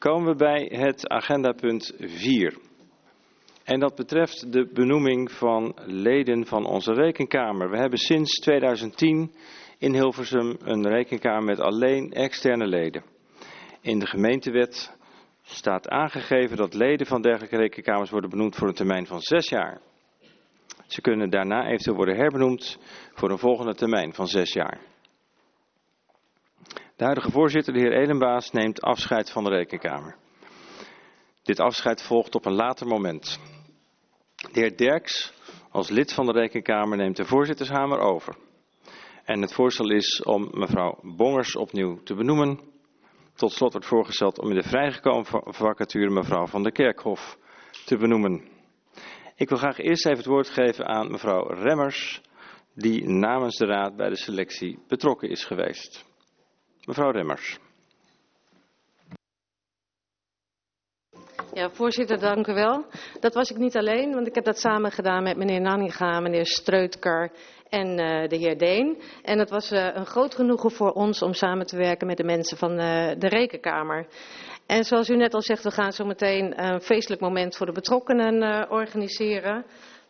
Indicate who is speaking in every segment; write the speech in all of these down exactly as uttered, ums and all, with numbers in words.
Speaker 1: komen we bij het agendapunt vier. En dat betreft de benoeming van leden van onze rekenkamer. We hebben sinds tweeduizend tien in Hilversum een rekenkamer met alleen externe leden. In de gemeentewet staat aangegeven dat leden van dergelijke rekenkamers worden benoemd voor een termijn van zes jaar. Ze kunnen daarna eventueel worden herbenoemd voor een volgende termijn van zes jaar. De huidige voorzitter, de heer Elenbaas, neemt afscheid van de rekenkamer. Dit afscheid volgt op een later moment. De heer Derks, als lid van de rekenkamer, neemt de voorzittershamer over. En het voorstel is om mevrouw Bongers opnieuw te benoemen. Tot slot wordt voorgesteld om in de vrijgekomen vacature mevrouw van der Kerkhof te benoemen. Ik wil graag eerst even het woord geven aan mevrouw Remmers, die namens de raad bij de selectie betrokken is geweest. Mevrouw Remmers.
Speaker 2: Ja, voorzitter, dank u wel. Dat was ik niet alleen, want ik heb dat samen gedaan met meneer Nanninga, meneer Streutkar en uh, de heer Deen. En het was uh, een groot genoegen voor ons om samen te werken met de mensen van uh, de Rekenkamer. En zoals u net al zegt, we gaan zo meteen een feestelijk moment voor de betrokkenen uh, organiseren.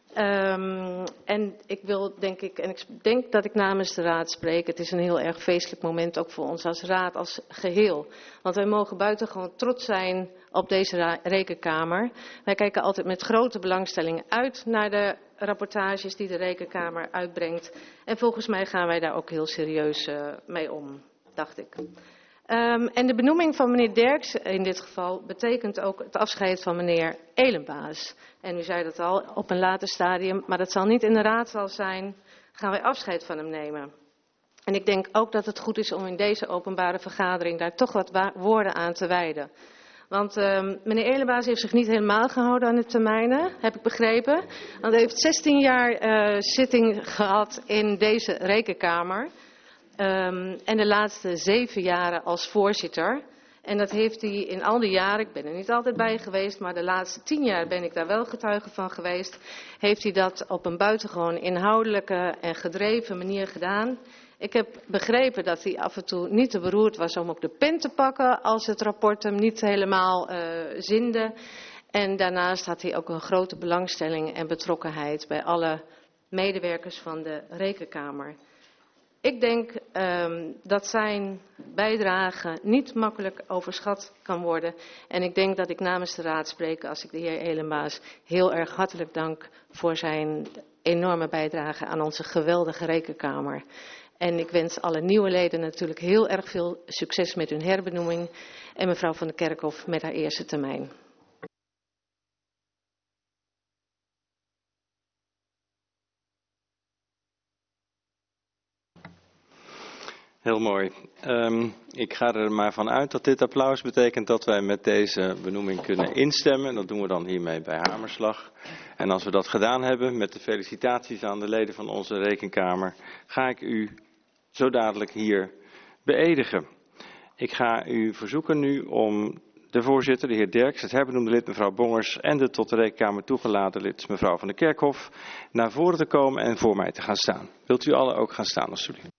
Speaker 2: Um, en ik wil, denk ik, en ik denk dat ik namens de raad spreek. Het is een heel erg feestelijk moment, ook voor ons als raad als geheel. Want wij mogen buitengewoon trots zijn op deze rekenkamer. Wij kijken altijd met grote belangstelling uit naar de rapportages die de rekenkamer uitbrengt. En volgens mij gaan wij daar ook heel serieus uh, mee om, dacht ik. Um, en de benoeming van meneer Derks in dit geval betekent ook het afscheid van meneer Elenbaas. En u zei dat al op een later stadium, maar dat zal niet in de raadzaal zijn, gaan wij afscheid van hem nemen. En ik denk ook dat het goed is om in deze openbare vergadering daar toch wat woorden aan te wijden. Want um, meneer Elenbaas heeft zich niet helemaal gehouden aan de termijnen, heb ik begrepen. Want hij heeft zestien jaar uh, zitting gehad in deze rekenkamer. Um, en de laatste zeven jaren als voorzitter. En dat heeft hij in al die jaren, ik ben er niet altijd bij geweest, maar de laatste tien jaar ben ik daar wel getuige van geweest. Heeft hij dat op een buitengewoon inhoudelijke en gedreven manier gedaan. Ik heb begrepen dat hij af en toe niet te beroerd was om ook de pen te pakken als het rapport hem niet helemaal uh, zinde. En daarnaast had hij ook een grote belangstelling en betrokkenheid bij alle medewerkers van de Rekenkamer. Ik denk um, dat zijn bijdrage niet makkelijk overschat kan worden. En ik denk dat ik namens de raad spreek als ik de heer Elenbaas heel erg hartelijk dank voor zijn enorme bijdrage aan onze geweldige Rekenkamer. En ik wens alle nieuwe leden natuurlijk heel erg veel succes met hun herbenoeming. En mevrouw van der Kerkhof met haar eerste termijn.
Speaker 1: Heel mooi. Um, ik ga er maar van uit dat dit applaus betekent dat wij met deze benoeming kunnen instemmen. Dat doen we dan hiermee bij hamerslag. En als we dat gedaan hebben met de felicitaties aan de leden van onze Rekenkamer, ga ik u zo dadelijk hier beëdigen. Ik ga u verzoeken nu om de voorzitter, de heer Derks, het herbenoemde lid mevrouw Bongers en de tot de Rekenkamer toegelaten lid mevrouw van der Kerkhof naar voren te komen en voor mij te gaan staan. Wilt u allen ook gaan staan alsjeblieft?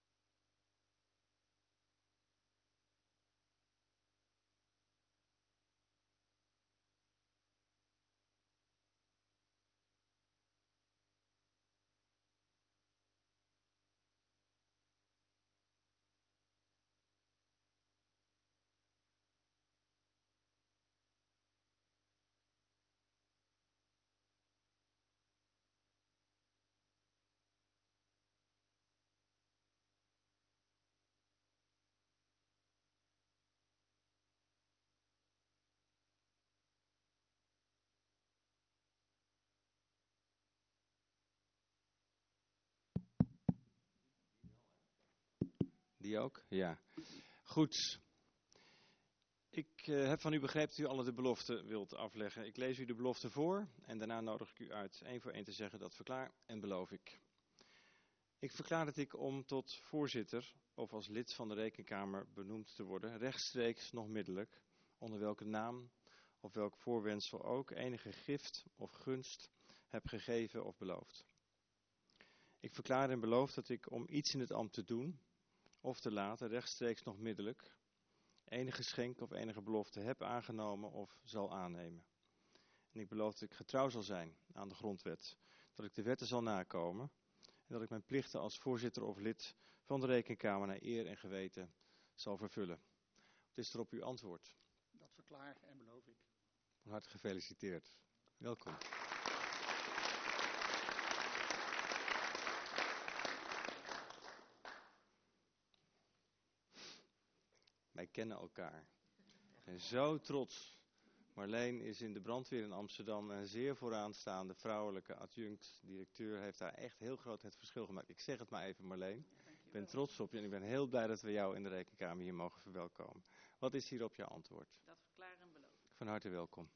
Speaker 1: Die ook? Ja. Goed. Ik uh, heb van u begrepen dat u alle de belofte wilt afleggen. Ik lees u de belofte voor en daarna nodig ik u uit één voor één te zeggen dat verklaar en beloof ik. Ik verklaar dat ik om tot voorzitter of als lid van de Rekenkamer benoemd te worden, rechtstreeks nog middelijk, onder welke naam of welk voorwendsel ook, enige gift of gunst heb gegeven of beloofd. Ik verklaar en beloof dat ik om iets in het ambt te doen of te laten, rechtstreeks nog middelijk, enige geschenk of enige belofte heb aangenomen of zal aannemen. En ik beloof dat ik getrouw zal zijn aan de grondwet, dat ik de wetten zal nakomen en dat ik mijn plichten als voorzitter of lid van de Rekenkamer naar eer en geweten zal vervullen. Wat is er op uw antwoord?
Speaker 3: Dat verklaar en beloof ik.
Speaker 1: Van harte gefeliciteerd. Welkom. Wij kennen elkaar. Ik ben zo trots. Marleen is in de brandweer in Amsterdam een zeer vooraanstaande vrouwelijke adjunct-directeur. Heeft daar echt heel groot het verschil gemaakt. Ik zeg het maar even, Marleen. Ik ben trots op je en ik ben heel blij dat we jou in de Rekenkamer hier mogen verwelkomen. Wat is hierop jouw antwoord?
Speaker 4: Dat verklaar en beloof ik.
Speaker 1: Van harte welkom.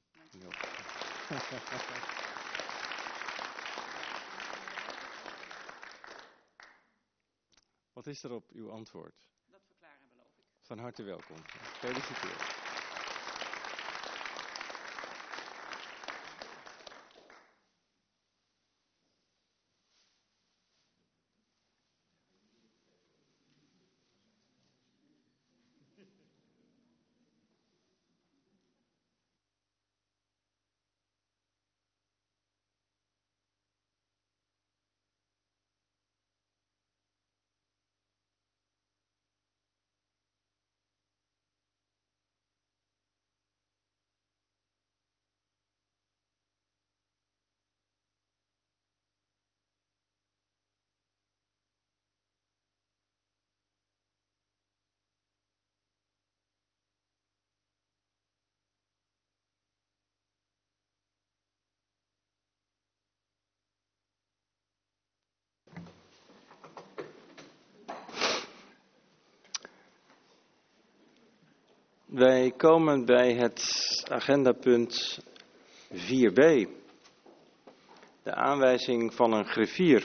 Speaker 1: Wat is er op uw antwoord?
Speaker 4: Dat verklaar en beloof ik.
Speaker 1: Van harte welkom. Gefeliciteerd. Wij komen bij het agendapunt vier b. De aanwijzing van een griffier.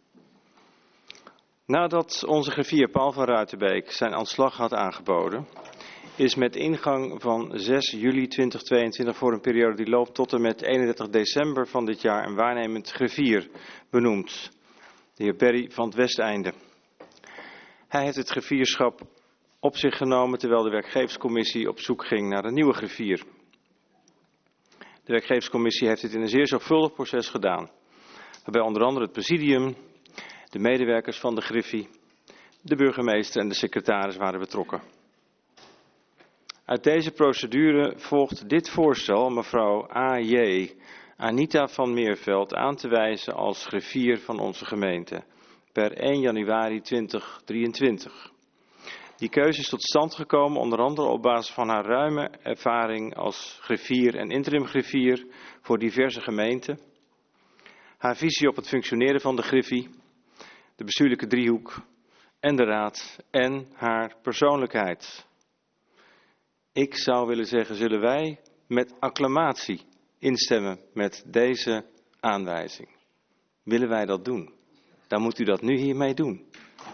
Speaker 1: Nadat onze griffier Paul van Ruitenbeek zijn ontslag had aangeboden, is met ingang van zes juli tweeduizend tweeëntwintig voor een periode die loopt tot en met eenendertig december van dit jaar een waarnemend griffier benoemd. De heer Berry van het Westeinde. Hij heeft het griffierschap op zich genomen terwijl de werkgeverscommissie op zoek ging naar een nieuwe griffier. De werkgeverscommissie heeft dit in een zeer zorgvuldig proces gedaan, waarbij onder andere het presidium, de medewerkers van de griffie, de burgemeester en de secretaris waren betrokken. Uit deze procedure volgt dit voorstel mevrouw A J Anita van Meerveld aan te wijzen als griffier van onze gemeente per één januari tweeduizend drieëntwintig. Die keuze is tot stand gekomen onder andere op basis van haar ruime ervaring als griffier en interim griffier voor diverse gemeenten, haar visie op het functioneren van de griffie, de bestuurlijke driehoek en de raad en haar persoonlijkheid. Ik zou willen zeggen, zullen wij met acclamatie instemmen met deze aanwijzing? Willen wij dat doen? Dan moet u dat nu hiermee doen.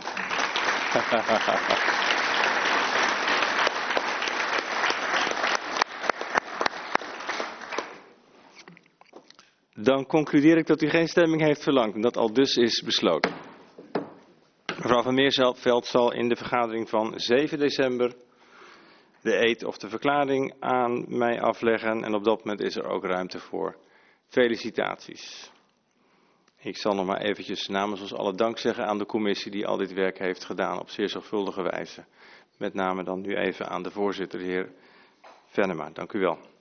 Speaker 1: Dan concludeer ik dat u geen stemming heeft verlangd en dat al dus is besloten. Mevrouw van Meerveld zal in de vergadering van zeven december de eed of de verklaring aan mij afleggen en op dat moment is er ook ruimte voor felicitaties. Ik zal nog maar eventjes namens ons allen dank zeggen aan de commissie die al dit werk heeft gedaan op zeer zorgvuldige wijze. Met name dan nu even aan de voorzitter, de heer Venema. Dank u wel.